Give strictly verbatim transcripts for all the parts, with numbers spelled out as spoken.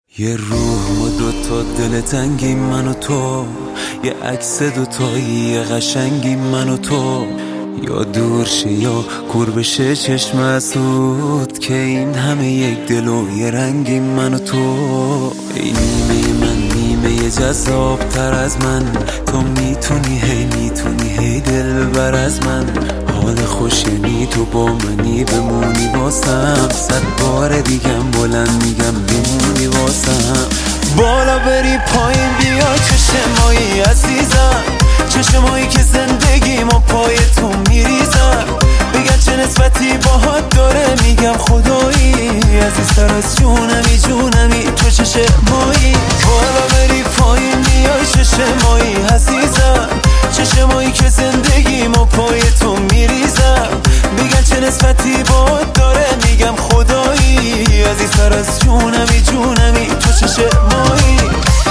یه روح و دوتا دل تنگی من و تو، یه عکس دوتایی یه قشنگی من و تو، یا دور شه یا کور بشه چشم اسود که این همه یک دل و یه رنگی من و تو. ای نیمه من نیمه یه جذاب تر از من، تو میتونی هی میتونی هی دل ببر از من. حال خوش یعنی تو با منی بمونی واسم، صد بار دیگم بلند میگم بمونی واسم. بالا بری پایین بیا چشمایی عزیزم، چشمایی که زندگیم و پای تو میریزم. بگن چه نسبتی باهات داره میگم خدایی، عزیزتر از جونمی جونمی تو چشمایی. بالا بری پایین بیا چشمایی عزیزم، چشمایی که زندگیم و پای تو میریزم. بگن چه نسبتی باهات داره میگم خدایی، عزیزتر از جونمی جونمی تو چشمایی.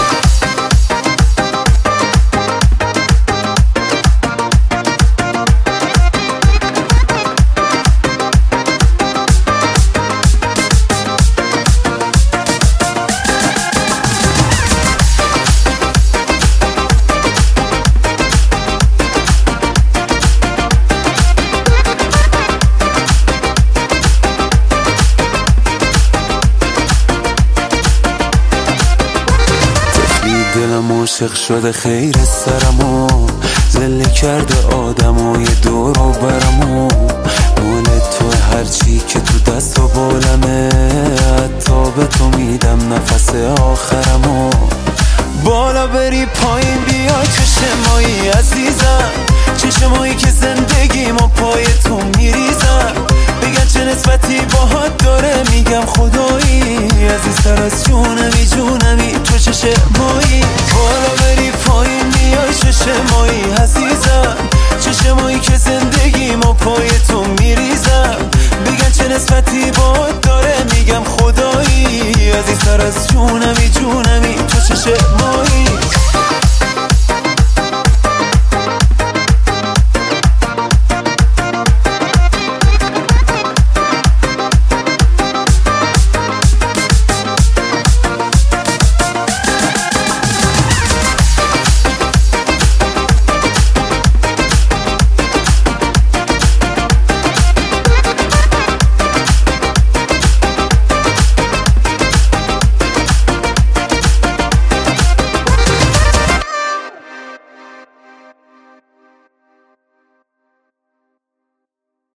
دلم عاشق شده خیر سرمو، زله کرده آدم و یه دور و برمو. مال تو هرچی که تو دست و بالمه، حتی به تو میدم نفس آخرمو. بالا بری پایین بیا چشمایی عزیزم، چشمایی که زندگیم و پای تو میریزم. بگن چه نسبتی باهات داره میگم خدایی، عزیزتر از جونمی جونمی تو چشمایی. بالا بری پایین بیای چشمایی عزیزم، چشمایی که زندگیم و پای تو میریزم. بگن چه نسبتی باهات داره میگم خدایی، عزیزتر از جونمی جونمی